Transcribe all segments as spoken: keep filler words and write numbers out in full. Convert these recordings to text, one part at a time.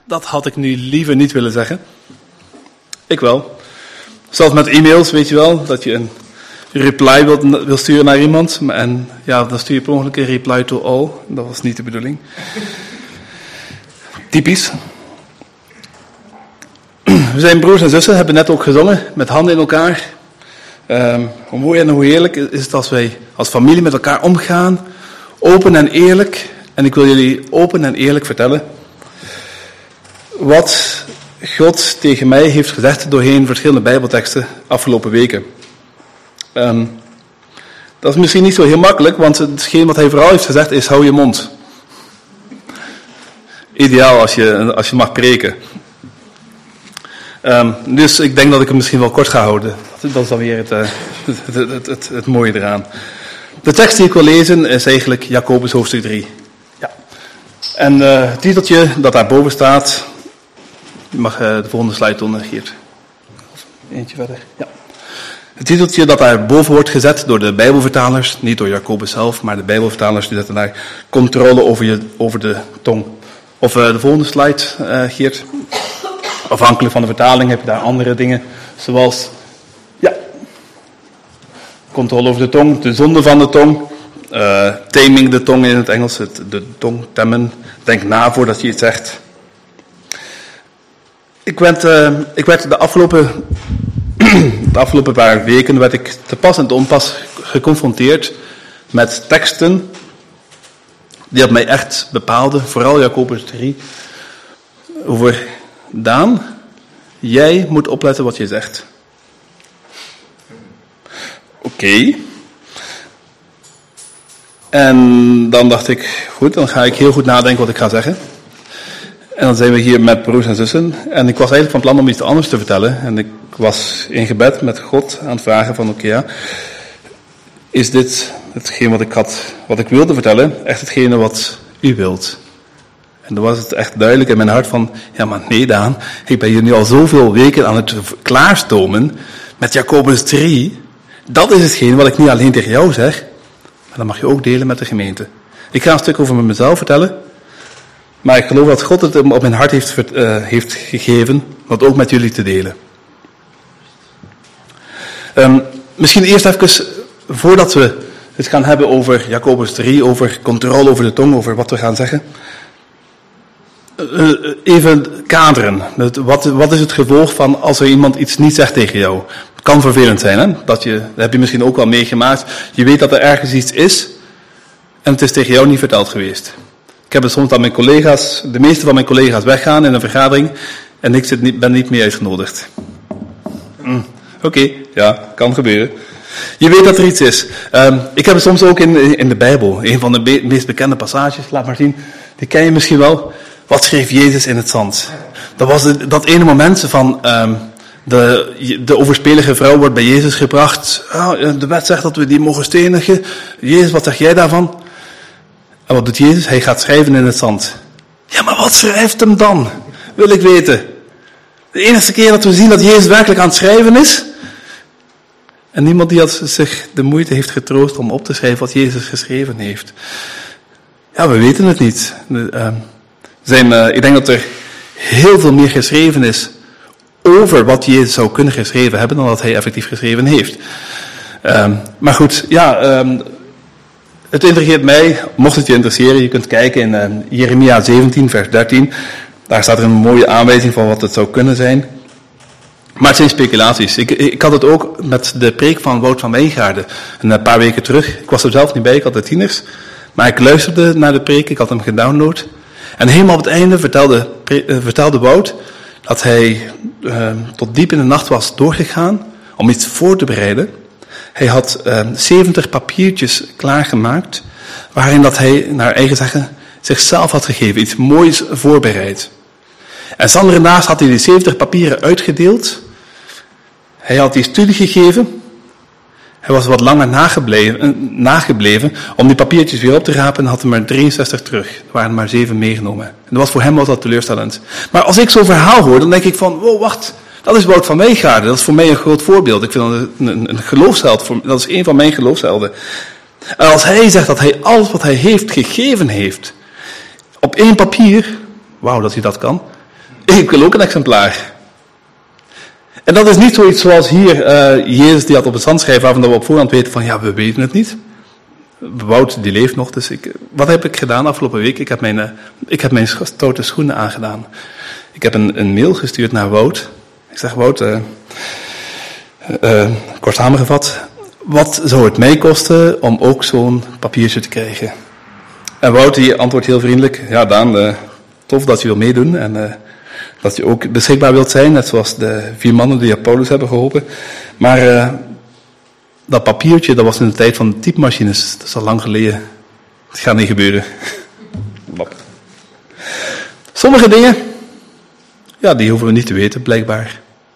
Dat had ik nu liever niet willen zeggen. Ik wel. Zelfs met e-mails, weet je wel, dat je een reply wilt, wil sturen naar iemand. En ja, dan stuur je per ongeluk een reply to all. Dat was niet de bedoeling. Typisch. We zijn broers en zussen, hebben net ook gezongen, met handen in elkaar. Um, hoe mooi en hoe heerlijk is het als wij als familie met elkaar omgaan. Open en eerlijk. En ik wil jullie open en eerlijk vertellen wat God tegen mij heeft gezegd doorheen verschillende bijbelteksten afgelopen weken. Um, dat is misschien niet zo heel makkelijk, want hetgeen wat hij vooral heeft gezegd is, hou je mond. Ideaal als je, als je mag preken. Um, dus ik denk dat ik hem misschien wel kort ga houden. Dat is dan weer het, uh, het, het, het, het, het mooie eraan. De tekst die ik wil lezen is eigenlijk Jacobus hoofdstuk drie. Ja. En uh, het titeltje dat daarboven staat. Je mag uh, de volgende slide doen, Geert. Eentje verder. Ja. Het titeltje dat daarboven wordt gezet door de Bijbelvertalers, niet door Jacobus zelf, maar de Bijbelvertalers die zetten daar controle over, je, over de tong. Of uh, de volgende slide, uh, Geert. Afhankelijk van de vertaling heb je daar andere dingen, zoals, ja, controle over de tong, de zonde van de tong, uh, taming de tong in het Engels, het, de tong temmen, denk na voordat je iets zegt. Ik werd, uh, ik werd de afgelopen, de afgelopen paar weken werd ik te pas en te onpas geconfronteerd met teksten die dat mij echt bepaalden, vooral Jacobus drie, over Daan, jij moet opletten wat je zegt. Oké. Okay. En dan dacht ik, goed, dan ga ik heel goed nadenken wat ik ga zeggen. En dan zijn we hier met broers en zussen. En ik was eigenlijk van plan om iets anders te vertellen. En ik was in gebed met God aan het vragen van, oké, okay, ja, is dit hetgeen wat ik had, wat ik wilde vertellen, echt hetgene wat u wilt? En dan was het echt duidelijk in mijn hart van, ja maar nee Daan, ik ben hier nu al zoveel weken aan het klaarstomen met Jacobus drie. Dat is hetgeen wat ik niet alleen tegen jou zeg, maar dat mag je ook delen met de gemeente. Ik ga een stuk over mezelf vertellen, maar ik geloof dat God het op mijn hart heeft, uh, heeft gegeven, dat ook met jullie te delen. Um, misschien eerst even, voordat we het gaan hebben over Jacobus drie, over controle over de tong, over wat we gaan zeggen. Uh, even kaderen. Wat, wat is het gevolg van als er iemand iets niet zegt tegen jou? Het kan vervelend zijn, hè? Dat, je, dat heb je misschien ook wel meegemaakt. Je weet dat er ergens iets is en het is tegen jou niet verteld geweest. Ik heb het soms dat mijn collega's, de meeste van mijn collega's weggaan in een vergadering en ik zit niet, ben niet meer uitgenodigd. Mm, Oké, okay, ja, kan gebeuren. Je weet dat er iets is. Um, ik heb het soms ook in, in de Bijbel. Een van de be- meest bekende passages, laat maar zien. Die ken je misschien wel. Wat schreef Jezus in het zand? Dat was de, dat ene moment van um, de, de overspelige vrouw wordt bij Jezus gebracht. Oh, de wet zegt dat we die mogen stenigen. Jezus, wat zeg jij daarvan? En wat doet Jezus? Hij gaat schrijven in het zand. Ja, maar wat schrijft hem dan? Wil ik weten. De enige keer dat we zien dat Jezus werkelijk aan het schrijven is. En niemand die had zich de moeite heeft getroost om op te schrijven wat Jezus geschreven heeft. Ja, we weten het niet. Uh, zijn, uh, ik denk dat er heel veel meer geschreven is over wat Jezus zou kunnen geschreven hebben dan wat hij effectief geschreven heeft. Uh, maar goed, ja, uh, het intrigeert mij, mocht het je interesseren, je kunt kijken in uh, Jeremia zeventien vers dertien. Daar staat er een mooie aanwijzing van wat het zou kunnen zijn. Maar het zijn speculaties. Ik, ik had het ook met de preek van Wout van Wijngaarden een paar weken terug. Ik was er zelf niet bij, ik had de tieners. Maar ik luisterde naar de preek, ik had hem gedownload. En helemaal op het einde vertelde, pre, uh, vertelde Wout dat hij uh, tot diep in de nacht was doorgegaan om iets voor te bereiden. Hij had uh, zeventig papiertjes klaargemaakt, waarin dat hij, naar eigen zeggen, zichzelf had gegeven, iets moois voorbereid. En Sander en naast had hij die zeventig papieren uitgedeeld. Hij had die studie gegeven. Hij was wat langer nagebleven, nagebleven om die papiertjes weer op te rapen en had er maar drieënzestig terug. Er waren maar zeven meegenomen. En dat was voor hem wel wat teleurstellend. Maar als ik zo'n verhaal hoor, dan denk ik van, wow, wacht, dat is Wout van Wijngaarden. Dat is voor mij een groot voorbeeld. Ik vind dat een, een, een geloofsheld. Dat is een van mijn geloofshelden. En als hij zegt dat hij alles wat hij heeft gegeven heeft, op één papier, wauw dat hij dat kan, Ik wil ook een exemplaar. En dat is niet zoiets zoals hier, uh, Jezus die had op het zand schrijven, waarvan we op voorhand weten van, ja, we weten het niet. Wout, die leeft nog, dus ik, wat heb ik gedaan afgelopen week? Ik heb mijn, uh, ik heb mijn stoute schoenen aangedaan. Ik heb een, een mail gestuurd naar Wout. Ik zeg, Wout, uh, uh, kort samengevat, wat zou het mij kosten om ook zo'n papiertje te krijgen? En Wout die antwoordt heel vriendelijk, ja Daan, uh, tof dat je wil meedoen en uh, dat je ook beschikbaar wilt zijn, net zoals de vier mannen die Paulus hebben geholpen. Maar uh, dat papiertje, dat was in de tijd van de typemachines, dat is al lang geleden. Het gaat niet gebeuren. Sommige dingen, ja, die hoeven we niet te weten, blijkbaar.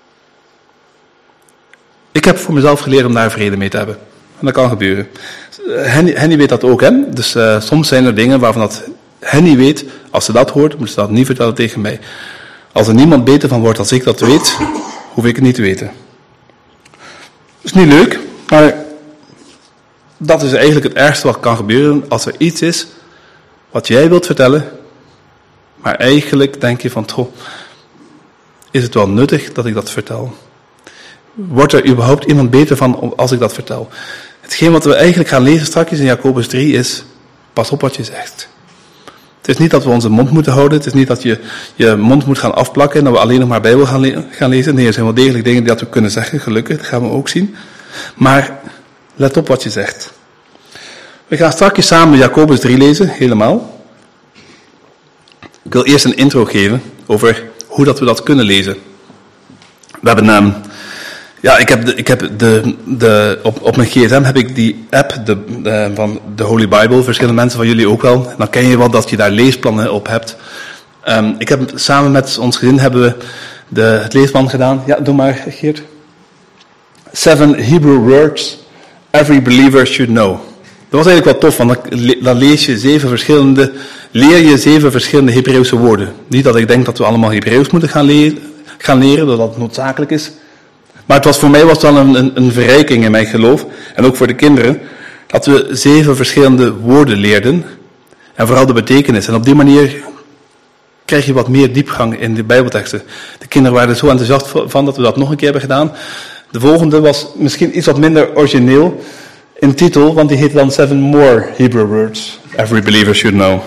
Ik heb voor mezelf geleerd om daar vrede mee te hebben. En dat kan gebeuren. Henny, Henny weet dat ook, hè. Dus uh, soms zijn er dingen waarvan dat Henny weet, als ze dat hoort, moet ze dat niet vertellen tegen mij. Als er niemand beter van wordt als ik dat weet, hoef ik het niet te weten. Dat is niet leuk, maar dat is eigenlijk het ergste wat kan gebeuren als er iets is wat jij wilt vertellen, maar eigenlijk denk je van, toch, is het wel nuttig dat ik dat vertel? Wordt er überhaupt iemand beter van als ik dat vertel? Hetgeen wat we eigenlijk gaan lezen straks in Jacobus drie is, pas op wat je zegt. Het is niet dat we onze mond moeten houden, het is niet dat je je mond moet gaan afplakken en dat we alleen nog maar Bijbel gaan, le- gaan lezen. Nee, er zijn wel degelijk dingen die dat we kunnen zeggen, gelukkig, dat gaan we ook zien. Maar let op wat je zegt. We gaan straks samen Jacobus drie lezen, helemaal. Ik wil eerst een intro geven over hoe dat we dat kunnen lezen. We hebben, um, ja, ik heb, de, ik heb de, de, op, op mijn gsm heb ik die app de, de, van de Holy Bible, verschillende mensen van jullie ook wel. Dan ken je wel dat je daar leesplannen op hebt. Um, ik heb samen met ons gezin hebben we de, het leesplan gedaan. Ja, doe maar, Geert. Seven Hebrew words every believer should know. Dat was eigenlijk wel tof, want dan lees je zeven verschillende, leer je zeven verschillende Hebreeuwse woorden. Niet dat ik denk dat we allemaal Hebreeuws moeten gaan leren, gaan leren, dat dat noodzakelijk is. Maar het was, voor mij was het wel een, een, een verrijking in mijn geloof, en ook voor de kinderen, dat we zeven verschillende woorden leerden, en vooral de betekenis. En op die manier krijg je wat meer diepgang in de Bijbelteksten. De kinderen waren er zo enthousiast van dat we dat nog een keer hebben gedaan. De volgende was misschien iets wat minder origineel in titel, want die heette dan Seven More Hebrew Words Every Believer Should Know.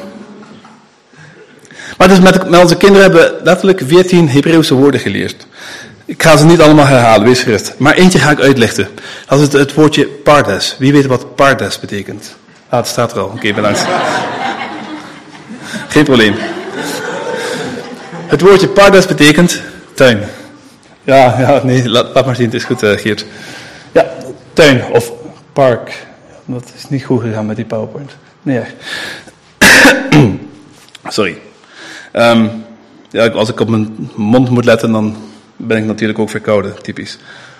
Maar dus met, met onze kinderen hebben we letterlijk veertien Hebreeuwse woorden geleerd. Ik ga ze niet allemaal herhalen, wees gerust. Maar eentje ga ik uitlichten. Dat is het, het woordje pardes. Wie weet wat pardes betekent? Ah, het staat er al. Oké, okay, bedankt. Geen probleem. Het woordje pardes betekent tuin. Ja, ja, nee, laat, laat maar zien, het is goed, uh, Geert. Ja, tuin of park. Dat is niet goed gegaan met die PowerPoint. Nee. Sorry. Um, ja, als ik op mijn mond moet letten, dan ben ik natuurlijk ook verkouden, typisch.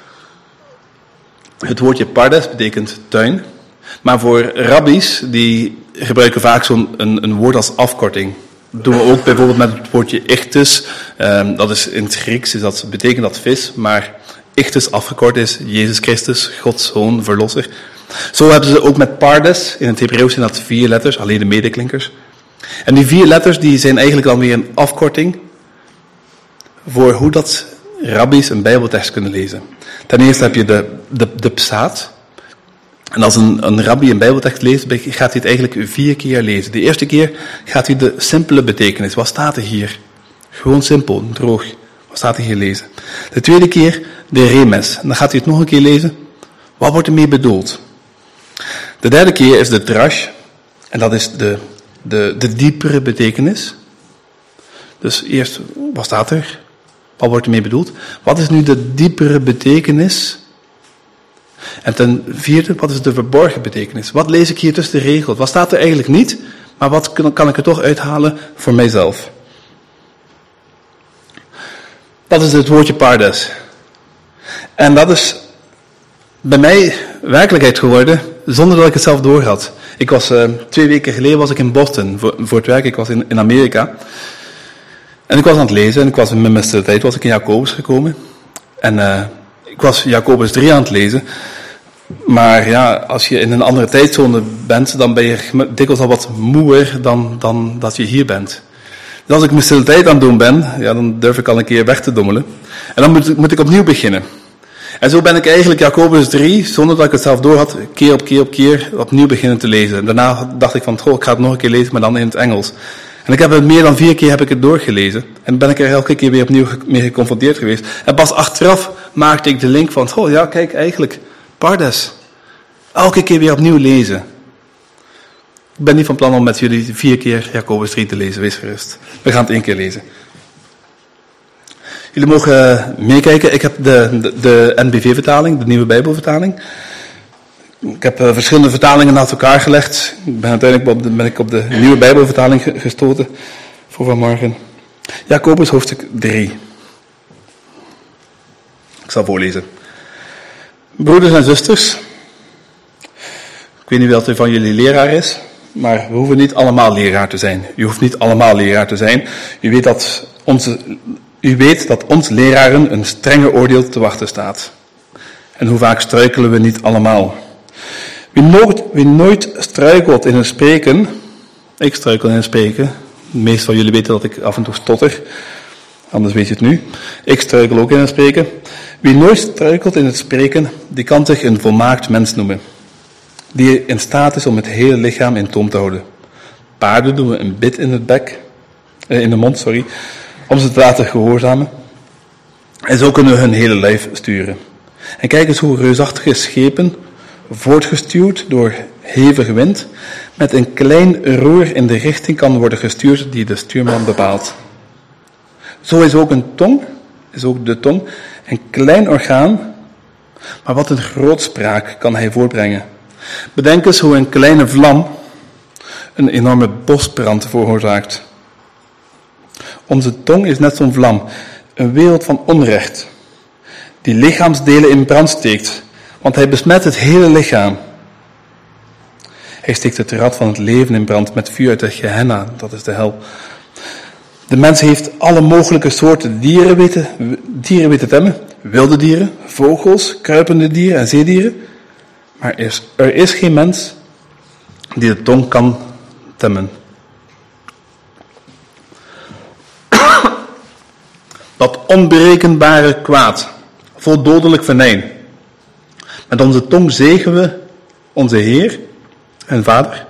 Het woordje pardes betekent tuin. Maar voor rabbies, die gebruiken vaak zo'n een, een woord als afkorting. Dat doen we ook bijvoorbeeld met het woordje ichthus. Um, dat is in het Grieks, dus dat betekent dat vis, maar ichthus afgekort is Jezus Christus, Gods Zoon, Verlosser. Zo hebben ze ook met pardes, in het Hebreeuws zijn dat vier letters, alleen de medeklinkers. En die vier letters die zijn eigenlijk dan weer een afkorting voor hoe dat rabbies een bijbeltekst kunnen lezen. Ten eerste heb je de, de, de psaat. En als een, een rabbi een bijbeltekst leest, gaat hij het eigenlijk vier keer lezen. De eerste keer gaat hij de simpele betekenis. Wat staat er hier? Gewoon simpel, droog. Wat staat er hier lezen? De tweede keer de remes. En dan gaat hij het nog een keer lezen. Wat wordt ermee bedoeld? De derde keer is de drash. En dat is de, de, de diepere betekenis. Dus eerst, wat staat er? Wat wordt ermee bedoeld? Wat is nu de diepere betekenis? En ten vierde, wat is de verborgen betekenis? Wat lees ik hier tussen de regels? Wat staat er eigenlijk niet? Maar wat kan ik er toch uithalen voor mijzelf? Dat is het woordje pardes. En dat is bij mij werkelijkheid geworden, zonder dat ik het zelf doorhad. Ik was, uh, twee weken geleden was ik in Boston voor, voor het werk. Ik was in, in Amerika. En ik was aan het lezen en ik was in mijn beste tijd was ik in Jacobus gekomen. En uh, ik was Jacobus drie aan het lezen. Maar ja, als je in een andere tijdzone bent, dan ben je dikwijls al wat moeer dan, dan dat je hier bent. Dus als ik mijn stille tijd aan het doen ben, ja, dan durf ik al een keer weg te dommelen. En dan moet, moet ik opnieuw beginnen. En zo ben ik eigenlijk Jacobus drie, zonder dat ik het zelf door had, keer op keer op keer opnieuw beginnen te lezen. En daarna dacht ik van, goh, ik ga het nog een keer lezen, maar dan in het Engels. En ik heb het meer dan vier keer heb ik het doorgelezen. En ben ik er elke keer weer opnieuw mee geconfronteerd geweest. En pas achteraf maakte ik de link van, oh ja, kijk, eigenlijk, Pardes. Elke keer weer opnieuw lezen. Ik ben niet van plan om met jullie vier keer Jacobus drie te lezen, wees gerust. We gaan het één keer lezen. Jullie mogen meekijken. Ik heb de, de, de N B V-vertaling, de Nieuwe Bijbelvertaling. Ik heb uh, verschillende vertalingen naast elkaar gelegd. Ik ben uiteindelijk op de, ben ik op de Nieuwe Bijbelvertaling gestoten voor vanmorgen. Jacobus hoofdstuk drie. Ik zal voorlezen. Broeders en zusters. Ik weet niet wat er van jullie leraar is, maar we hoeven niet allemaal leraar te zijn. U hoeft niet allemaal leraar te zijn. U weet dat onze, u weet dat ons leraren een strenge oordeel te wachten staat. En hoe vaak struikelen we niet allemaal. Wie nooit, wie nooit struikelt in het spreken, ik struikel in het spreken, de meeste van jullie weten dat ik af en toe stotter, anders weet je het nu. Ik struikel ook in het spreken. Wie nooit struikelt in het spreken, die kan zich een volmaakt mens noemen. Die in staat is om het hele lichaam in toom te houden. Paarden doen we een bit in het bek, eh, in de mond, sorry, om ze te laten gehoorzamen. En zo kunnen we hun hele lijf sturen. En kijk eens hoe reusachtige schepen, voortgestuurd door hevige wind, met een klein roer in de richting kan worden gestuurd die de stuurman bepaalt. Zo is ook een tong, is ook de tong, een klein orgaan, maar wat een grootspraak kan hij voortbrengen. Bedenk eens hoe een kleine vlam een enorme bosbrand veroorzaakt. Onze tong is net zo'n vlam, een wereld van onrecht, die lichaamsdelen in brand steekt, want hij besmet het hele lichaam. Hij steekt het rad van het leven in brand met vuur uit de Gehenna, dat is de hel. De mens heeft alle mogelijke soorten dieren weten, dieren weten temmen, wilde dieren, vogels, kruipende dieren en zeedieren. Maar er is, er is geen mens die de tong kan temmen. Dat onberekenbare kwaad, vol dodelijk venijn. Met onze tong zegenen we onze Heer en Vader.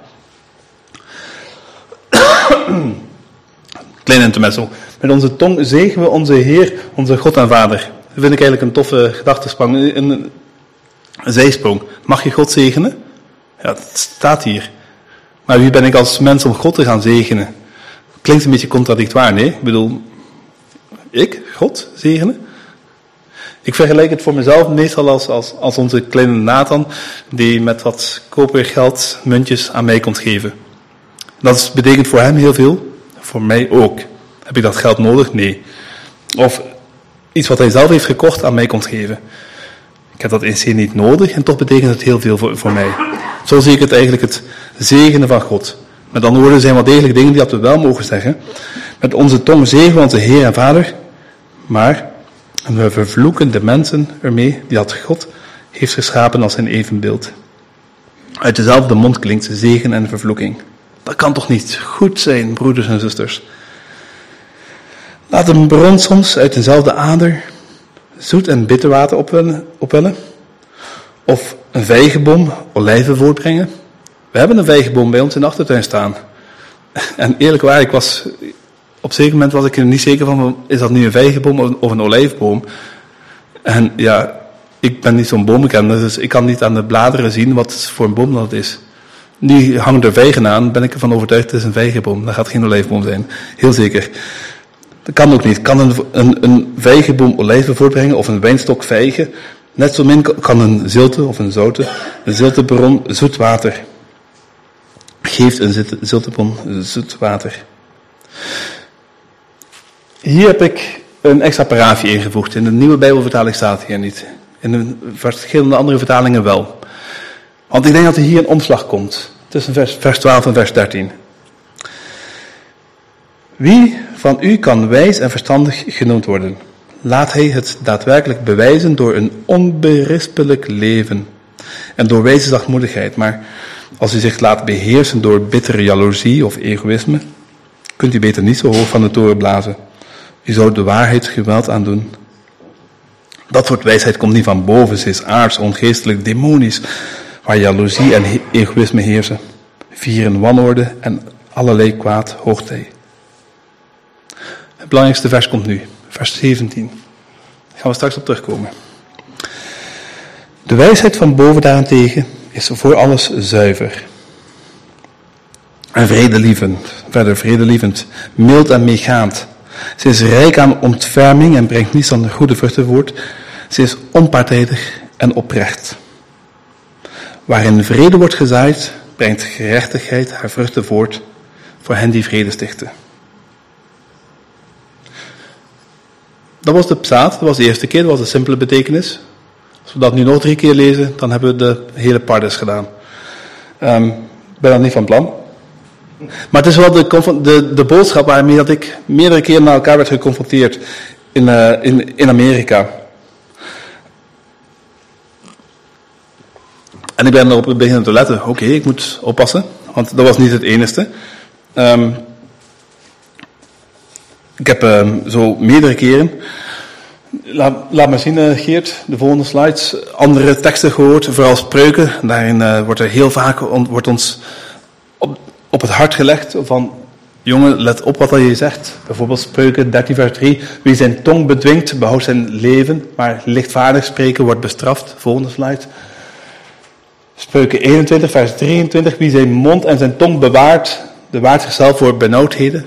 Klein intermezzo. Met onze tong zegenen we onze Heer, onze God en Vader. Dat vind ik eigenlijk een toffe gedachtesprong. Een, een zijsprong. Mag je God zegenen? Ja, dat staat hier. Maar wie ben ik als mens om God te gaan zegenen? Klinkt een beetje contradictoir, nee? Ik bedoel, ik, God, zegenen? Ik vergelijk het voor mezelf meestal als, als, als onze kleine Nathan, die met wat kopergeld muntjes aan mij komt geven. Dat betekent voor hem heel veel, voor mij ook. Heb ik dat geld nodig? Nee. Of iets wat hij zelf heeft gekocht aan mij komt geven. Ik heb dat in C niet nodig en toch betekent het heel veel voor, voor mij. Zo zie ik het eigenlijk, het zegenen van God. Met andere woorden zijn wel degelijk dingen die dat we wel mogen zeggen. Met onze tong zegenen we onze Heer en Vader, maar we vervloeken de mensen ermee die dat God heeft geschapen als zijn evenbeeld. Uit dezelfde mond klinkt zegen en vervloeking. Dat kan toch niet goed zijn, broeders en zusters? Laat een bron soms uit dezelfde ader zoet en bitter water opwellen, opwellen? Of een vijgenboom olijven voortbrengen? We hebben een vijgenboom bij ons in de achtertuin staan. En eerlijk waar, ik was, op een zeker moment was ik er niet zeker van, is dat nu een vijgenboom of een olijfboom? En ja, ik ben niet zo'n boomkenner, dus ik kan niet aan de bladeren zien wat voor een boom dat is. Nu hangen er vijgen aan, ben ik ervan overtuigd, het is een vijgenboom. Dat gaat geen olijfboom zijn, heel zeker. Dat kan ook niet. Kan een, een, een vijgenboom olijven voortbrengen of een wijnstok vijgen? Net zo min kan een zilte of een zoute, een ziltebron zoet water. Geeft een ziltebron zoet water. Hier heb ik een extra paragraafje ingevoegd. In de Nieuwe Bijbelvertaling staat hier niet. In de verschillende andere vertalingen wel. Want ik denk dat er hier een omslag komt. Tussen vers, vers twaalf en vers dertien. Wie van u kan wijs en verstandig genoemd worden? Laat hij het daadwerkelijk bewijzen door een onberispelijk leven. En door wijze zachtmoedigheid. Maar als u zich laat beheersen door bittere jaloezie of egoïsme, kunt u beter niet zo hoog van de toren blazen. U zou de waarheid geweld aandoen. Dat soort wijsheid komt niet van boven. Ze is aards, ongeestelijk, demonisch, waar jaloezie en he- egoïsme heersen. Vieren wanorde en allerlei kwaad hoogtij. Het belangrijkste vers komt nu, vers zeventien. Daar gaan we straks op terugkomen. De wijsheid van boven daarentegen is voor alles zuiver. En vredelievend, verder vredelievend, mild en meegaand. Ze is rijk aan ontferming en brengt niets dan goede vruchten voort. Ze is onpartijdig en oprecht. Waarin vrede wordt gezaaid, brengt gerechtigheid haar vruchten voort voor hen die vrede stichten. Dat was de psaat, dat was de eerste keer, dat was de simpele betekenis. Als we dat nu nog drie keer lezen, dan hebben we de hele pardes gedaan. Um, ik ben dat niet van plan. Maar het is wel de, de, de boodschap waarmee dat ik meerdere keren naar elkaar werd geconfronteerd in, uh, in, in Amerika. En ik ben erop beginnen te letten. Oké, okay, ik moet oppassen, want dat was niet het enige. Um, ik heb um, zo meerdere keren, laat, laat maar zien uh, Geert, de volgende slides, andere teksten gehoord, vooral spreuken. Daarin uh, wordt er heel vaak on, wordt ons op, op het hart gelegd van, jongen, let op wat je zegt. Bijvoorbeeld spreuken dertien vers drie, wie zijn tong bedwingt, behoudt zijn leven, maar lichtvaardig spreken wordt bestraft. Volgende slide. Spreuken eenentwintig vers drieëntwintig, wie zijn mond en zijn tong bewaart, bewaart zichzelf voor benauwdheden.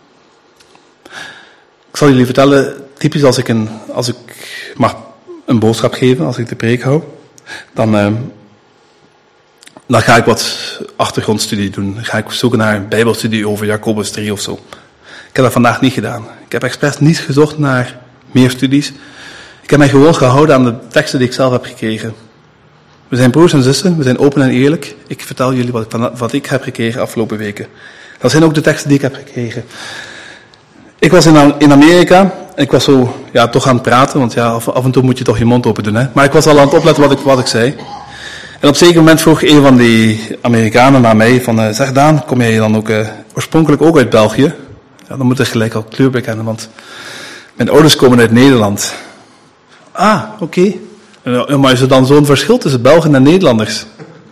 Ik zal jullie vertellen, typisch als ik, een, als ik mag een boodschap geven, als ik de preek hou, dan, uh, dan ga ik wat achtergrondstudie doen. Dan ga ik zoeken naar een bijbelstudie over Jacobus drie of zo. Ik heb dat vandaag niet gedaan. Ik heb expres niet gezocht naar meer studies. Ik heb mij gewoon gehouden aan de teksten die ik zelf heb gekregen. We zijn broers en zussen, we zijn open en eerlijk. Ik vertel jullie wat ik, wat ik heb gekregen afgelopen weken. Dat zijn ook de teksten die ik heb gekregen. Ik was in, in Amerika en ik was zo ja, toch aan het praten, want ja, af, af en toe moet je toch je mond open doen. Hè? Maar ik was al aan het opletten wat ik, wat ik zei. En op een zeker moment vroeg een van die Amerikanen naar mij van, uh, zeg Daan, kom jij dan ook uh, oorspronkelijk ook uit België? Ja, dan moet ik gelijk al kleur bekennen, want mijn ouders komen uit Nederland. Ah, oké. Okay. Ja, maar is er dan zo'n verschil tussen Belgen en Nederlanders?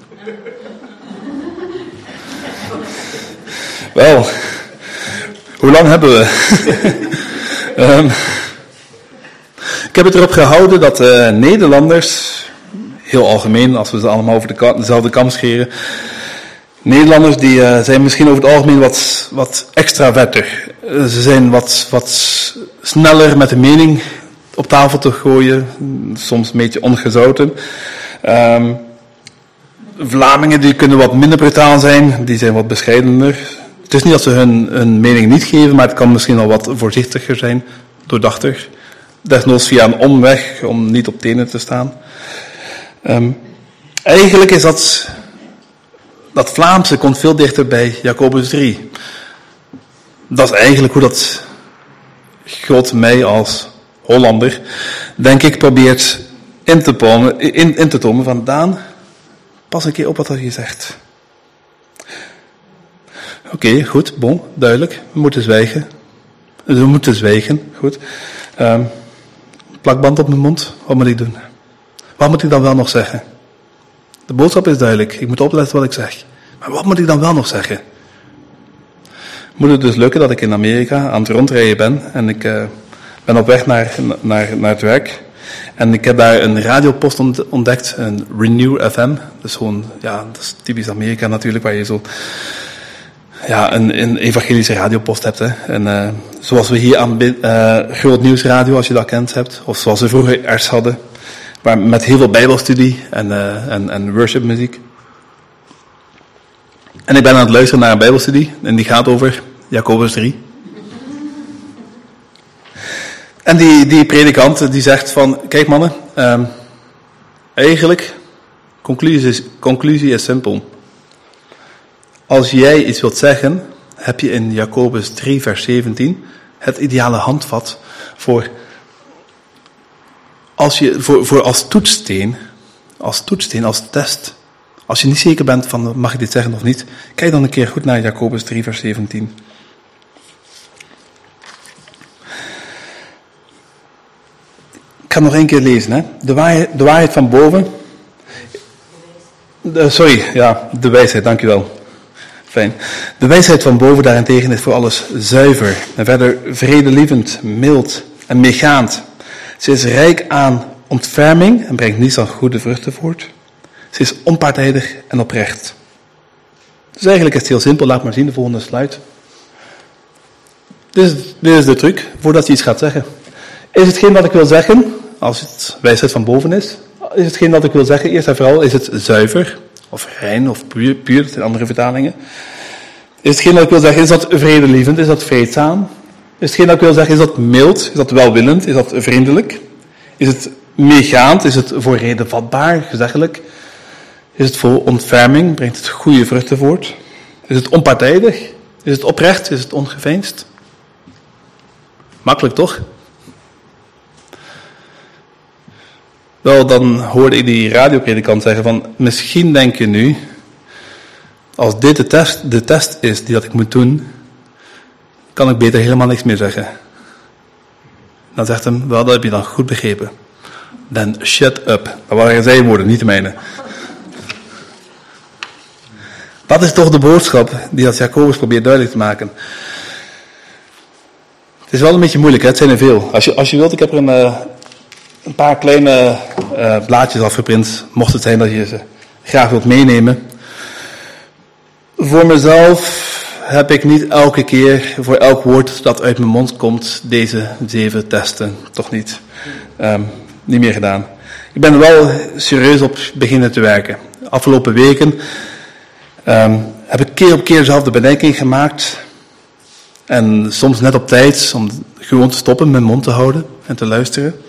Wel, hoe lang hebben we? um, ik heb het erop gehouden dat uh, Nederlanders, heel algemeen, als we ze allemaal over de ka- dezelfde kam scheren, Nederlanders die uh, zijn misschien over het algemeen wat, wat extraverter. Uh, ze zijn wat, wat sneller met de mening op tafel te gooien, soms een beetje ongezouten. Um, Vlamingen die kunnen wat minder brutaal zijn, die zijn wat bescheidener. Het is niet dat ze hun, hun mening niet geven, maar het kan misschien al wat voorzichtiger zijn, doordachter. Desnoods via een omweg, om niet op tenen te staan. Um, eigenlijk is dat, dat Vlaamse komt veel dichter bij Jacobus drie. Dat is eigenlijk hoe dat God mij als Hollander, denk ik, probeert in te, pomen, in, in te tomen van Daan, pas een keer op wat je zegt. Oké, okay, goed, bon, duidelijk. We moeten zwijgen. We moeten zwijgen, goed. Um, plakband op mijn mond, wat moet ik doen? Wat moet ik dan wel nog zeggen? De boodschap is duidelijk, ik moet opletten wat ik zeg. Maar wat moet ik dan wel nog zeggen? Moet het dus lukken dat ik in Amerika aan het rondrijden ben en ik uh, ben op weg naar, naar, naar het werk. En ik heb daar een radiopost ontdekt, een Renew F M. Dus gewoon, ja, dat is typisch Amerika natuurlijk, waar je zo ja, een, een evangelische radiopost hebt. Hè. En, uh, zoals we hier aan uh, Groot Nieuwsradio, als je dat kent, hebt. Of zoals we vroeger R S hadden. Maar met heel veel bijbelstudie en, uh, en, en worshipmuziek. En ik ben aan het luisteren naar een bijbelstudie. En die gaat over Jacobus drie. En die, die predikant die zegt van, kijk mannen, um, eigenlijk, conclusie is, conclusie is simpel. Als jij iets wilt zeggen, heb je in Jacobus drie vers zeventien het ideale handvat voor, als je, voor, voor als toetssteen, als toetssteen, als test. Als je niet zeker bent van, mag ik dit zeggen of niet, kijk dan een keer goed naar Jacobus drie vers zeventien. Ik ga nog één keer lezen. Hè. De, waarheid, de waarheid van boven. De, sorry, ja, de wijsheid, dankjewel. Fijn. De wijsheid van boven daarentegen is voor alles zuiver. En verder vredelievend, mild en meegaand. Ze is rijk aan ontferming en brengt niets dan goede vruchten voort. Ze is onpartijdig en oprecht. Dus eigenlijk is het heel simpel. Laat maar zien, de volgende slide. Dit is, dit is de truc, voordat je iets gaat zeggen. Is hetgeen wat ik wil zeggen, als het wijsheid van boven is, is hetgeen wat ik wil zeggen, eerst en vooral, is het zuiver, of rein, of puur, puur dat zijn andere vertalingen. Is hetgeen wat ik wil zeggen, is dat vredelievend, is dat vreedzaam? Is hetgeen dat ik wil zeggen, is dat mild, is dat welwillend, is dat vriendelijk? Is het meegaand, is het voor reden vatbaar, gezeggelijk? Is het vol ontferming, brengt het goede vruchten voort? Is het onpartijdig? Is het oprecht, is het ongeveinsd? Makkelijk toch? Wel, dan hoorde ik die radiopredikant zeggen van, misschien denk je nu, als dit de test, de test is die dat ik moet doen, kan ik beter helemaal niks meer zeggen. Dan zegt hem, wel, dat heb je dan goed begrepen. Then shut up. Dat waren zijn woorden, niet de mijne. Dat is toch de boodschap die dat Jacobus probeert duidelijk te maken. Het is wel een beetje moeilijk, hè? Het zijn er veel. Als je, als je wilt, ik heb er een, uh, een paar kleine uh, blaadjes afgeprint, mocht het zijn dat je ze graag wilt meenemen. Voor mezelf heb ik niet elke keer, voor elk woord dat uit mijn mond komt, deze zeven testen. Toch niet. Um, niet meer gedaan. Ik ben er wel serieus op beginnen te werken. De afgelopen weken um, heb ik keer op keer dezelfde bedenking gemaakt. En soms net op tijd om gewoon te stoppen, mijn mond te houden en te luisteren.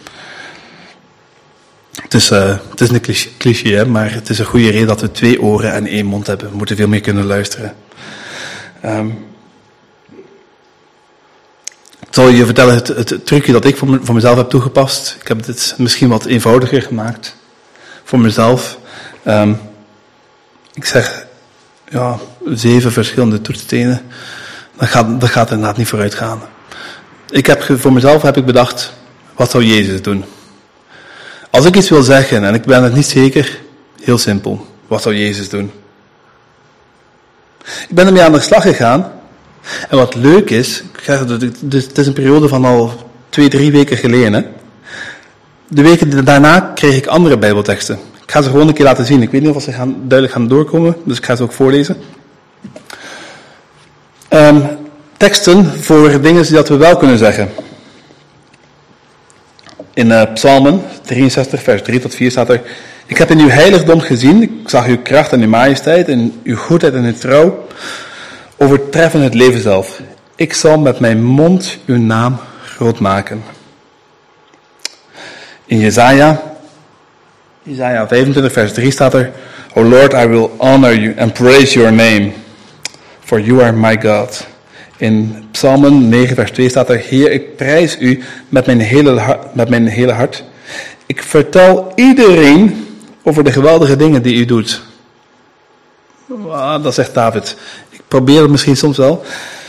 Het is, uh, het is een cliché, cliché hè, maar het is een goede reden dat we twee oren en één mond hebben. We moeten veel meer kunnen luisteren. Um, ik zal je vertellen het, het trucje dat ik voor, me, voor mezelf heb toegepast. Ik heb dit misschien wat eenvoudiger gemaakt voor mezelf. Um, ik zeg ja, zeven verschillende toetsstenen. Dat gaat, dat gaat inderdaad niet vooruit gaan. Ik heb, voor mezelf heb ik bedacht, wat zou Jezus doen? Als ik iets wil zeggen en ik ben het niet zeker, heel simpel. Wat zou Jezus doen? Ik ben ermee aan de slag gegaan. En wat leuk is, het is een periode van al twee, drie weken geleden. Hè? De weken daarna kreeg ik andere bijbelteksten. Ik ga ze gewoon een keer laten zien. Ik weet niet of ze gaan, duidelijk gaan doorkomen, dus ik ga ze ook voorlezen. Um, teksten voor dingen die dat we wel kunnen zeggen. In uh, Psalmen drieënzestig, vers drie tot vier staat er: Ik heb in uw heiligdom gezien, ik zag uw kracht en uw majesteit, en uw goedheid en uw trouw overtreffen het leven zelf. Ik zal met mijn mond uw naam groot maken. In Jesaja, Jesaja vijfentwintig, vers drie staat er: O Lord, I will honor you and praise your name, for you are my God. In Psalmen negen, vers twee staat er: Heer, ik prijs u met mijn hele hart. Met mijn hele hart. Ik vertel iedereen over de geweldige dingen die u doet. Ah, dat zegt David. Ik probeer het misschien soms wel.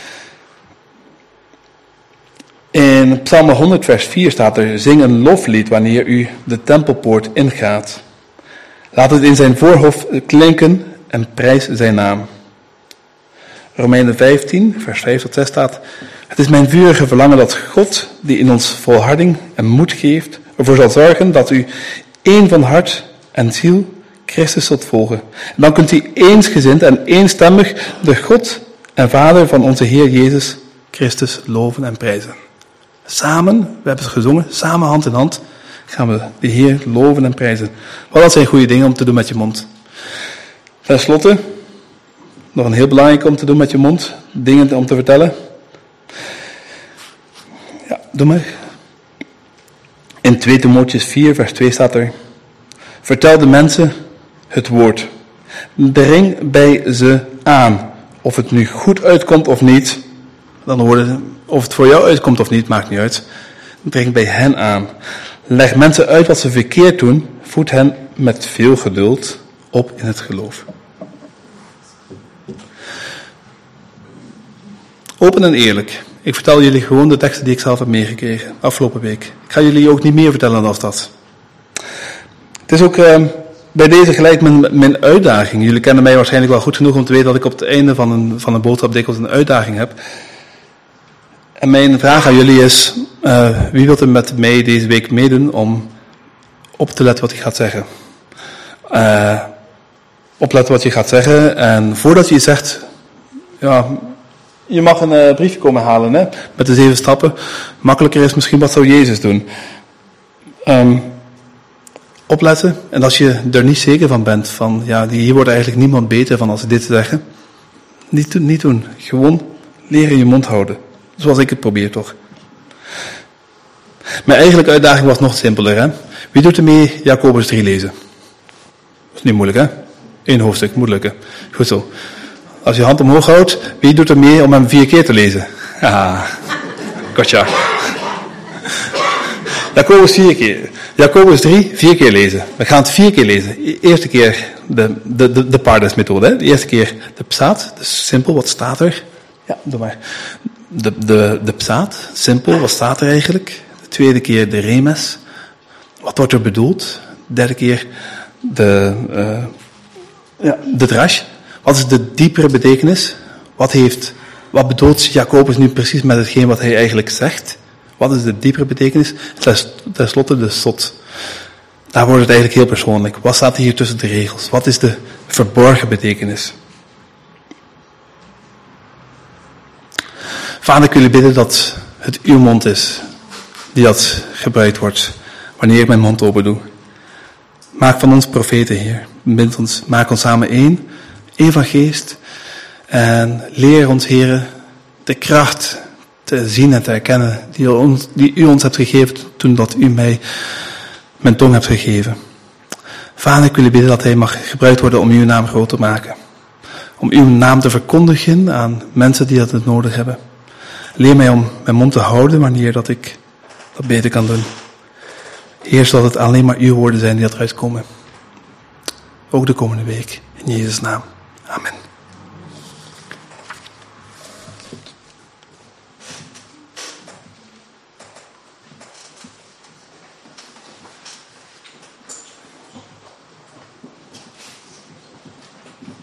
In Psalmen honderd, vers vier staat er: Zing een loflied wanneer u de tempelpoort ingaat. Laat het in zijn voorhof klinken en prijs zijn naam. Romeinen vijftien, vers vijf tot zes staat: Het is mijn vurige verlangen dat God, die in ons volharding en moed geeft, ervoor zal zorgen dat u één van hart en ziel Christus zult volgen. En dan kunt u eensgezind en eenstemmig de God en Vader van onze Heer Jezus Christus loven en prijzen. Samen, we hebben het gezongen, samen hand in hand gaan we de Heer loven en prijzen. Wel, dat zijn goede dingen om te doen met je mond. Ten slotte, nog een heel belangrijk om te doen met je mond. Dingen om te vertellen. Ja, doe maar. In twee Timotheüs vier, vers twee staat er: Vertel de mensen het woord. Dring bij ze aan. Of het nu goed uitkomt of niet. Dan worden, of het voor jou uitkomt of niet, maakt niet uit. Dring bij hen aan. Leg mensen uit wat ze verkeerd doen. Voed hen met veel geduld op in het geloof. Open en eerlijk. Ik vertel jullie gewoon de teksten die ik zelf heb meegekregen afgelopen week. Ik ga jullie ook niet meer vertellen dan dat. Het is ook uh, bij deze gelijk mijn, mijn uitdaging. Jullie kennen mij waarschijnlijk wel goed genoeg om te weten dat ik op het einde van een, van een boodschap dikwijls een uitdaging heb. En mijn vraag aan jullie is, uh, wie wilt er met mij deze week meedoen om op te letten wat hij gaat zeggen? Uh, opletten wat je gaat zeggen en voordat je iets zegt, ja, je mag een uh, briefje komen halen, hè, met de zeven stappen. Makkelijker is misschien, wat zou Jezus doen? Um, opletten, en als je er niet zeker van bent, van ja, hier wordt eigenlijk niemand beter van als ze dit zeggen, niet, niet doen. Gewoon leren je mond houden. Zoals ik het probeer, toch? Mijn eigenlijke uitdaging was nog simpeler, hè. Wie doet er mee Jacobus drie lezen? Dat is niet moeilijk, hè? Eén hoofdstuk, moet lukken. Goed zo. Als je hand omhoog houdt, wie doet er mee om hem vier keer te lezen? Ah, gotcha. Jacobus vier keer. Jacobus drie, vier keer lezen. We gaan het vier keer lezen. De eerste keer de, de, de, de Pardes-methode. Hè? De eerste keer de psaat. Dus simpel, wat staat er? Ja, doe maar. De, de, de psaat, simpel, wat staat er eigenlijk? De tweede keer de remes. Wat wordt er bedoeld? De derde keer de, uh, ja, de drash. Wat is de diepere betekenis? Wat, heeft, wat bedoelt Jacobus nu precies met hetgeen wat hij eigenlijk zegt? Wat is de diepere betekenis? Ten slotte de sot. Daar wordt het eigenlijk heel persoonlijk. Wat staat hier tussen de regels? Wat is de verborgen betekenis? Vader, ik wil u bidden dat het uw mond is die dat gebruikt wordt wanneer ik mijn mond open doe. Maak van ons profeten, Heer. Bind ons, maak ons samen één, één van geest. En leer ons, Heer, de kracht te zien en te herkennen die u ons, die u ons hebt gegeven toen dat u mij mijn tong hebt gegeven. Vader, ik wil u bidden dat hij mag gebruikt worden om uw naam groot te maken. Om uw naam te verkondigen aan mensen die dat het nodig hebben. Leer mij om mijn mond te houden wanneer dat ik dat beter kan doen. Heer, zodat het alleen maar uw woorden zijn die dat eruit komen. Ook de komende week. In Jezus' naam. Amen.